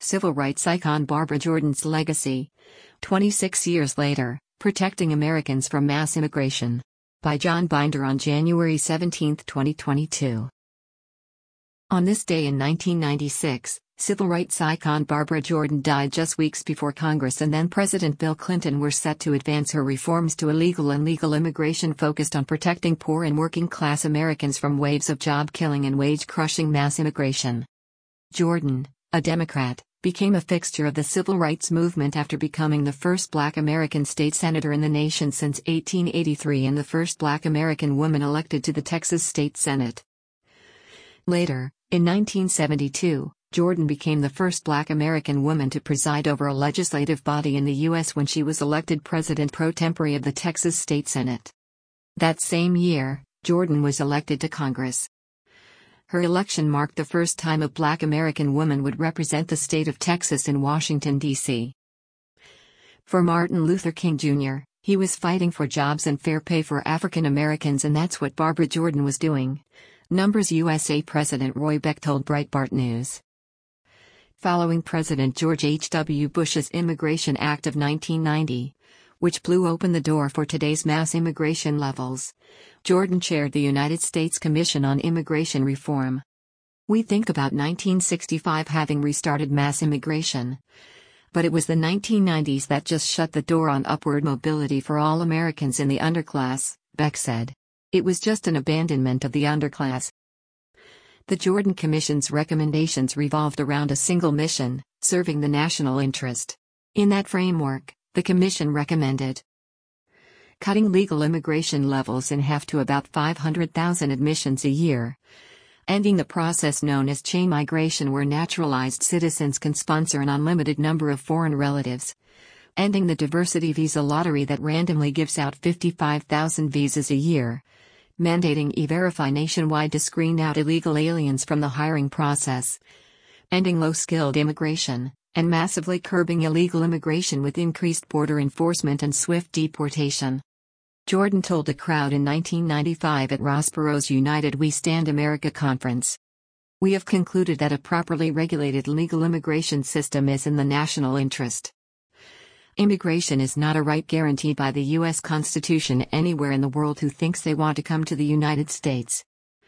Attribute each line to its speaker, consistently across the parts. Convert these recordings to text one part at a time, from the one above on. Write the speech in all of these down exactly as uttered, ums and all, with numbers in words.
Speaker 1: Civil rights icon Barbara Jordan's legacy. twenty-six years later, protecting Americans from mass immigration. By John Binder on January seventeenth, twenty twenty-two. On this day in nineteen ninety-six, civil rights icon Barbara Jordan died just weeks before Congress and then President Bill Clinton were set to advance her reforms to illegal and legal immigration focused on protecting poor and working-class Americans from waves of job-killing and wage-crushing mass immigration. Jordan, a Democrat, became a fixture of the civil rights movement after becoming the first Black American state senator in the nation since eighteen eighty-three and the first Black American woman elected to the Texas State Senate. Later, in nineteen seventy-two, Jordan became the first Black American woman to preside over a legislative body in the U S when she was elected president pro tempore of the Texas State Senate. That same year, Jordan was elected to Congress. Her election marked the first time a Black American woman would represent the state of Texas in Washington, D C For Martin Luther King Junior, he was fighting for jobs and fair pay for African Americans, and that's what Barbara Jordan was doing. Numbers U S A President Roy Beck told Breitbart News. Following President George H W Bush's Immigration Act of nineteen ninety, which blew open the door for today's mass immigration levels, Jordan chaired the United States Commission on Immigration Reform. We think about nineteen sixty-five having restarted mass immigration. But it was the nineteen nineties that just shut the door on upward mobility for all Americans in the underclass, Beck said. It was just an abandonment of the underclass. The Jordan Commission's recommendations revolved around a single mission: serving the national interest. In that framework, the Commission recommended cutting legal immigration levels in half to about five hundred thousand admissions a year, ending the process known as chain migration where naturalized citizens can sponsor an unlimited number of foreign relatives, ending the diversity visa lottery that randomly gives out fifty-five thousand visas a year, mandating E-Verify nationwide to screen out illegal aliens from the hiring process, ending low-skilled immigration, and massively curbing illegal immigration with increased border enforcement and swift deportation. Jordan told a crowd in nineteen ninety-five at Ross Perot's United We Stand America conference. We have concluded that a properly regulated legal immigration system is in the national interest. Immigration is not a right guaranteed by the U S Constitution anywhere in the world who thinks they want to come to the United States.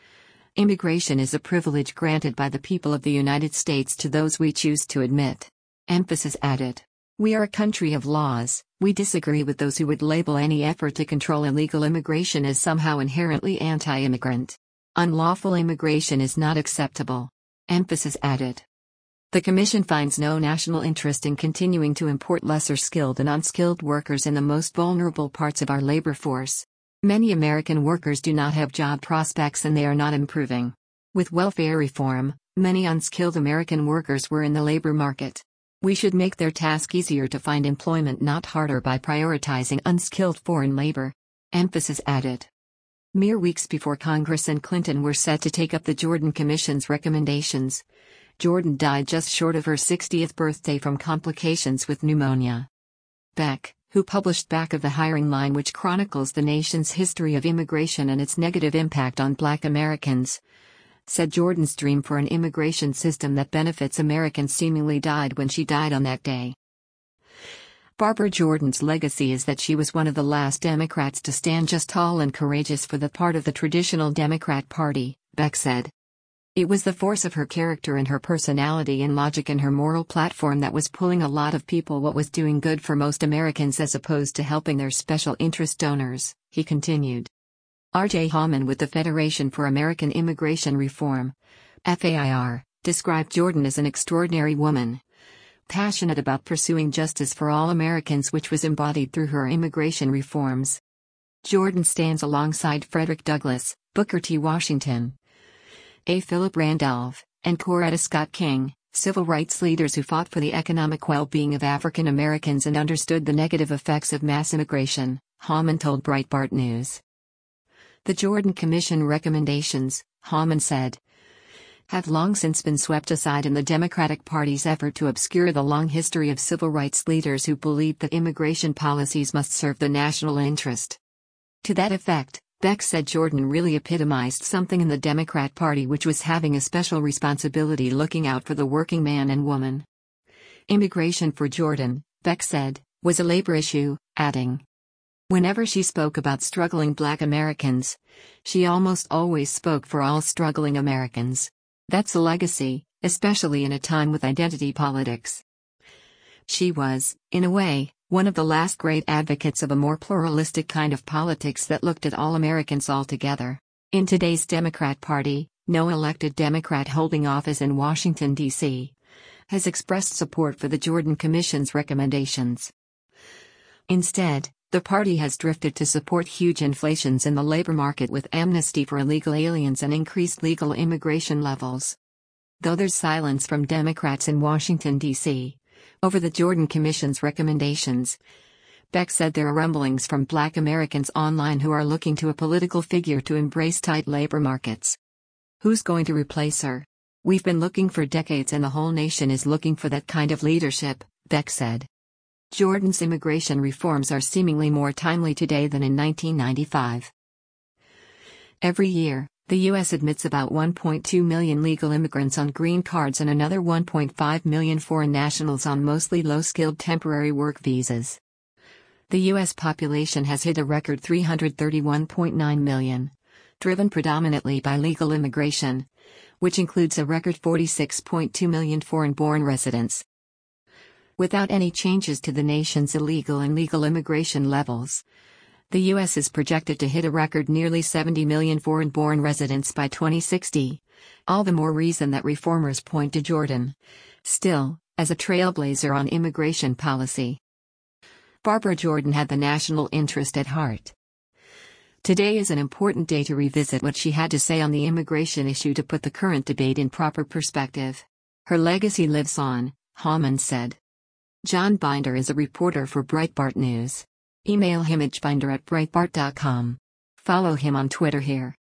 Speaker 1: Immigration is a privilege granted by the people of the United States to those we choose to admit. Emphasis added. We are a country of laws. We disagree with those who would label any effort to control illegal immigration as somehow inherently anti-immigrant. Unlawful immigration is not acceptable. Emphasis added. The Commission finds no national interest in continuing to import lesser skilled and unskilled workers in the most vulnerable parts of our labor force. Many American workers do not have job prospects and they are not improving. With welfare reform, many unskilled American workers were in the labor market. We should make their task easier to find employment, not harder, by prioritizing unskilled foreign labor. Emphasis added. Mere weeks before Congress and Clinton were set to take up the Jordan Commission's recommendations, Jordan died just short of her sixtieth birthday from complications with pneumonia. Beck, who published Back of the Hiring Line, which chronicles the nation's history of immigration and its negative impact on Black Americans, said Jordan's dream for an immigration system that benefits Americans seemingly died when she died on that day. Barbara Jordan's legacy is that she was one of the last Democrats to stand just tall and courageous for the part of the traditional Democrat Party, Beck said. It was the force of her character and her personality and logic and her moral platform that was pulling a lot of people what was doing good for most Americans as opposed to helping their special interest donors, he continued. R J Hallman with the Federation for American Immigration Reform, F A I R, described Jordan as an extraordinary woman, passionate about pursuing justice for all Americans, which was embodied through her immigration reforms. Jordan stands alongside Frederick Douglass, Booker T. Washington, A. Philip Randolph, and Coretta Scott King, civil rights leaders who fought for the economic well-being of African Americans and understood the negative effects of mass immigration, Hallman told Breitbart News. The Jordan Commission recommendations, Hallman said, have long since been swept aside in the Democratic Party's effort to obscure the long history of civil rights leaders who believed that immigration policies must serve the national interest. To that effect, Beck said Jordan really epitomized something in the Democrat Party which was having a special responsibility looking out for the working man and woman. Immigration for Jordan, Beck said, was a labor issue, adding, "Whenever she spoke about struggling Black Americans, she almost always spoke for all struggling Americans. That's a legacy, especially in a time with identity politics." She was, in a way, one of the last great advocates of a more pluralistic kind of politics that looked at all Americans altogether. In today's Democrat Party, no elected Democrat holding office in Washington, D C, has expressed support for the Jordan Commission's recommendations. Instead, the party has drifted to support huge inflations in the labor market with amnesty for illegal aliens and increased legal immigration levels. Though there's silence from Democrats in Washington, D C, over the Jordan Commission's recommendations, Beck said there are rumblings from Black Americans online who are looking to a political figure to embrace tight labor markets. "Who's going to replace her? We've been looking for decades and the whole nation is looking for that kind of leadership," Beck said. Jordan's immigration reforms are seemingly more timely today than in nineteen ninety-five. Every year, the U S admits about one point two million legal immigrants on green cards and another one point five million foreign nationals on mostly low-skilled temporary work visas. The U S population has hit a record three hundred thirty-one point nine million, driven predominantly by legal immigration, which includes a record forty-six point two million foreign-born residents. Without any changes to the nation's illegal and legal immigration levels, the U S is projected to hit a record nearly seventy million foreign-born residents by twenty sixty, all the more reason that reformers point to Jordan, still, as a trailblazer on immigration policy. Barbara Jordan had the national interest at heart. Today is an important day to revisit what she had to say on the immigration issue to put the current debate in proper perspective. Her legacy lives on, Hauman said. John Binder is a reporter for Breitbart News. Email him at binder at breitbart dot com. Follow him on Twitter here.